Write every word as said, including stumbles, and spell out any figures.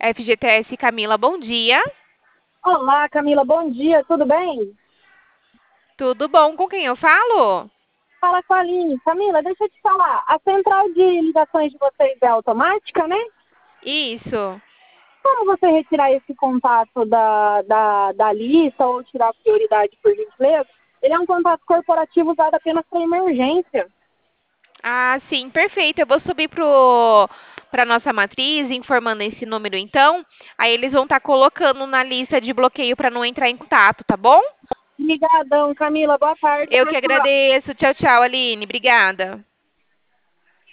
F G T S Camila, bom dia. Olá, Camila, bom dia, tudo bem? Tudo bom? Com quem eu falo? Fala com a Aline. Camila, deixa eu te falar, a central de ligações de vocês é automática, né? Isso. Como você retirar esse contato da, da, da lista ou tirar a prioridade por gentileza? Ele é um contato corporativo usado apenas para emergência. Ah, sim, perfeito. Eu vou subir pro para nossa matriz, informando esse número então. Aí eles vão estar colocando na lista de bloqueio para não entrar em contato, tá bom? Ligadão, Camila, boa tarde. Eu que agradeço. Tchau, tchau, Aline. Obrigada.